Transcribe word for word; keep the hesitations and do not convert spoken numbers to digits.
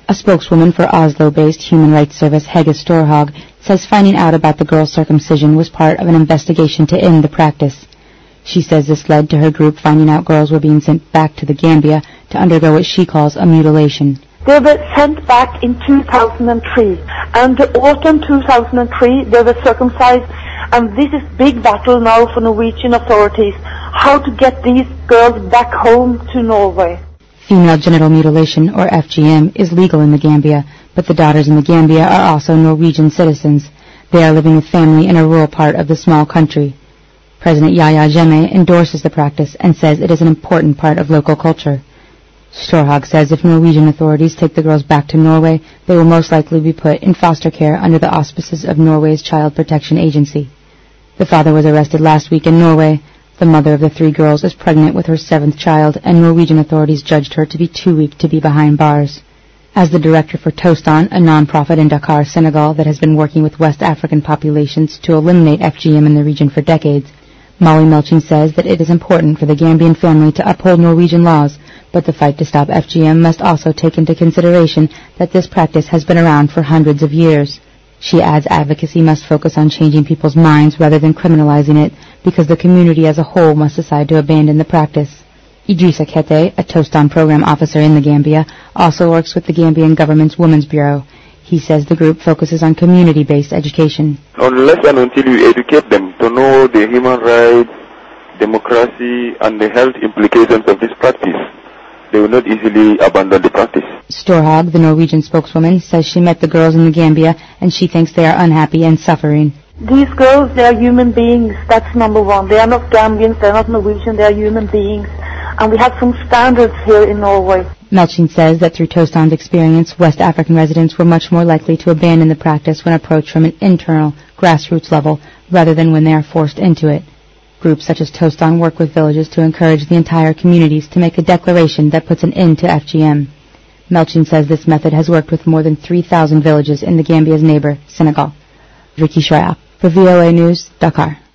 A spokeswoman for Oslo-based human rights service Hege Storhaug says finding out about the girl's circumcision was part of an investigation to end the practice. She says this led to her group finding out girls were being sent back to the Gambia to undergo what she calls a mutilation. They were sent back in two thousand three, and the autumn two thousand three they were circumcised, and this is big battle now for Norwegian authorities, how to get these girls back home to Norway. Female genital mutilation, or F G M, is legal in the Gambia, but the daughters in the Gambia are also Norwegian citizens. They are living with family in a rural part of the small country. President Yahya Jammeh endorses the practice and says it is an important part of local culture. Storhaug says if Norwegian authorities take the girls back to Norway, they will most likely be put in foster care under the auspices of Norway's Child Protection Agency. The father was arrested last week in Norway. The mother of the three girls is pregnant with her seventh child, and Norwegian authorities judged her to be too weak to be behind bars. As the director for Tostan, a non-profit in Dakar, Senegal, that has been working with West African populations to eliminate F G M in the region for decades, Molly Melching says that it is important for the Gambian family to uphold Norwegian laws, but the fight to stop F G M must also take into consideration that this practice has been around for hundreds of years. She adds advocacy must focus on changing people's minds rather than criminalizing it, because the community as a whole must decide to abandon the practice. Idrissa Kete, a Tostan program officer in the Gambia, also works with the Gambian government's Women's Bureau. He says the group focuses on community-based education. Unless and until you educate them to know the human rights, democracy, and the health implications of this practice, they will not easily abandon the practice. Storhaug, the Norwegian spokeswoman, says she met the girls in the Gambia and she thinks they are unhappy and suffering. These girls, they are human beings, that's number one. They are not Gambians, they are not Norwegian, they are human beings. And we have some standards here in Norway. Melching says that through Tostan's experience, West African residents were much more likely to abandon the practice when approached from an internal, grassroots level, rather than when they are forced into it. Groups such as Tostan work with villages to encourage the entire communities to make a declaration that puts an end to F G M. Melching says this method has worked with more than three thousand villages in the Gambia's neighbor, Senegal. Vicky Schreier, for V O A News, Dakar.